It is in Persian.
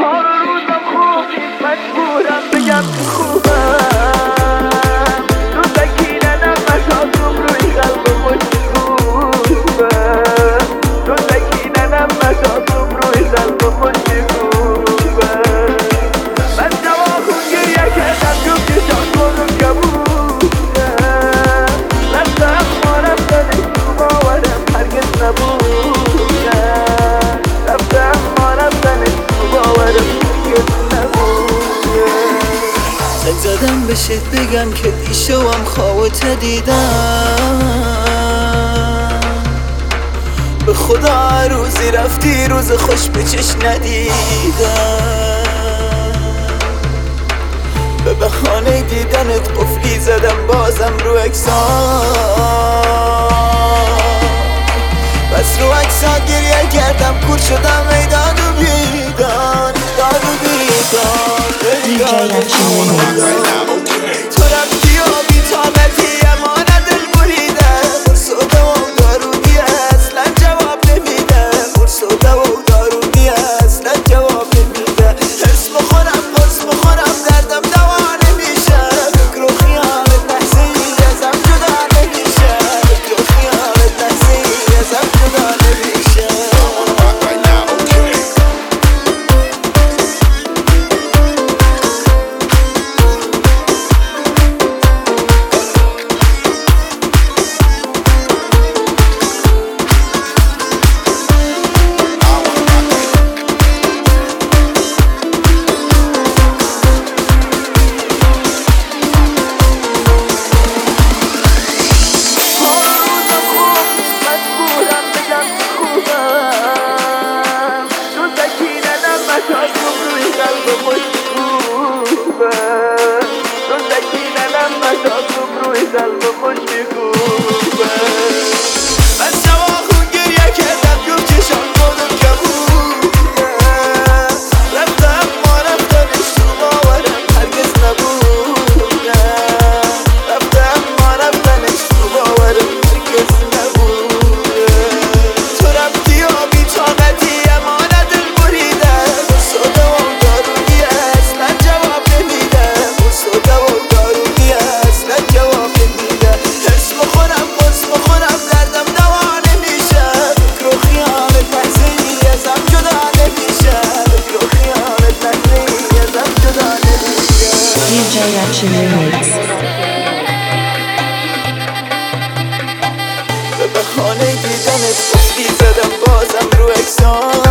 ها رو روزم خوب نیست، مجبورم بگم که خوبم. رو سکیننم مشاطم روی قلب خوش خوبم. رو سکیننم مشاطم روی قلب خوش خوبم. من جواخون گریه کردم جب کشان کنم کبودم. رفتم ما رفتنش تو باورم هرگز نبودم. رفتم ما رفتنش تو باورم هرگز نبودم. زنگ زدم بهت بگم که دیشبم خوابت دیدم. به خدا هر روزی رفتی روز خوش به چشم ندیدم. به بهانه دیدنت قفلی زدم بازم رو اکسان. بس رو اکسان گریه کردم کور شدم ای داد و بیدان. داد و بیدان تو رفتی و بی‌طاقتی اما نه دل بریده. قرص و دوا و دارودی اصلا جواب نمیده. قرص و دوا و دارودی اصلا جواب نمیده. حس بخورم قرص بخورم دردم دوا نمیشه. فکر و خیالت لحظه ای ازم جدا نمیشه. فکر و خیالت لحظه ای ازم جدا نمیشه. من جواخون گریه کردم جب چشان کنم کبودم. رفتم ما رفتنش تو باورم هرگز نبودم. رفتم ما رفتنش تو باورم هرگز نبودم. تو رفتی و بی‌طاقتی اما نه دل بریده. قرص و دوا و دارودی اصلا جواب نمیده. قرص و دوا و دارودی اصلا جواب نمیده. حس بخورم قرص بخورم دردم دوا نمیشه. فکر و خیالت لحظه ای ازم جدا نمیشه. فکر و خیالت لحظه ای ازم جدا نمیشه. DJ Action Remix. به بهانه دیدنت قفلی زدم بازم رو اکسان.